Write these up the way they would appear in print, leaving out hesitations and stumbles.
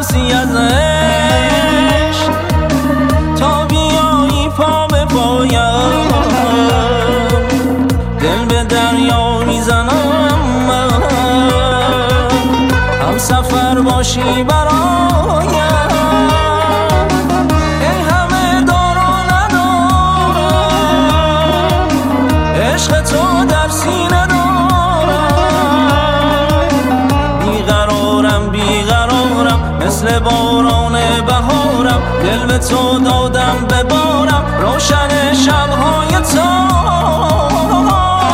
ترسی ازش، تا بیایی پا به پایم دل به دریا میزنم من، هم سفر باشی برایم. ای همه دار و ندارم، عشق تو در سینه دارم. بیقرارم مثل باران بهارم، دل به تو دادم ببارم روشن شبهای تارم.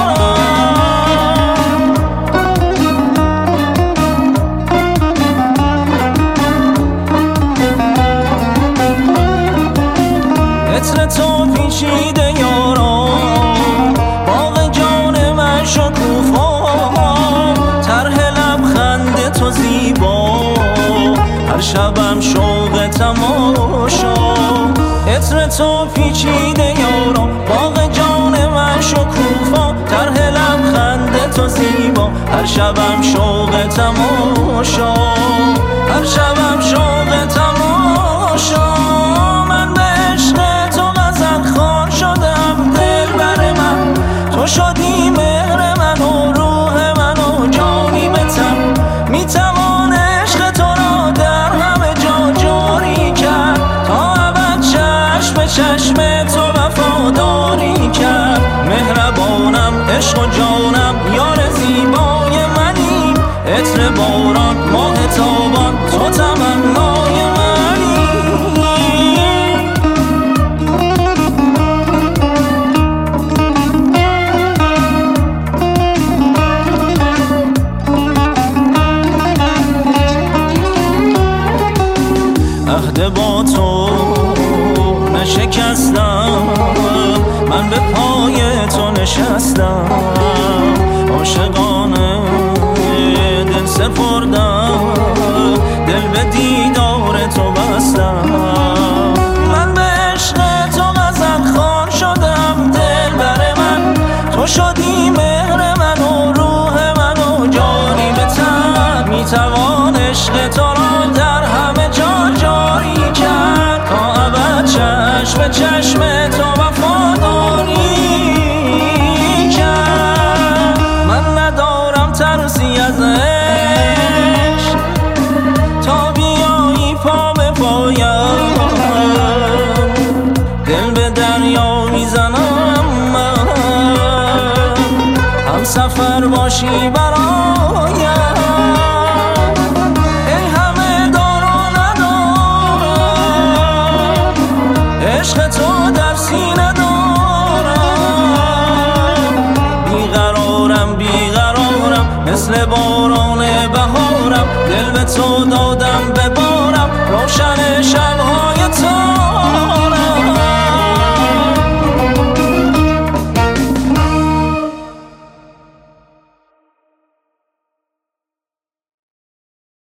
عطر تو پیچیده یاران، باغ جان من شکوفا، طرح لبخند تو زیبا، هر شبم شوق تماشا. عطر تو پیچیده یاران، باغ جان من شکوفا، طرح لبخند تو زیبا، هر شبم شوق تماشا، هر شبم شوق تماشا. من به عشق تو غزل خوان شدم، دل بر من تو شدی مهر من و روح من و جانی به تن. میتوان عشق تو را در همه جا جاری کرد، تا ابد چشم به چشم تو وفاداری کرد. مهربانم عشق و جانم یار زیبای منی، عطر باران ماه تابان تو تمنای منی. عهد با تو نشکستم، من به پای تو نشستم، عاشقانه دل سپردم، دل به دیدار تو بستم. من به عشق تو غزل خوان شدم، دل بر من تو شدی مهر من و روح من و جانی به تن. میتوان عشق تو را در همه جا جاری کرد، تا ابد چشم به چشم تو وفاداری کرد. من ندارم ترسی ازش، تا بیایی پا به پایم دل به دریا میزنم من، هم سفر باشی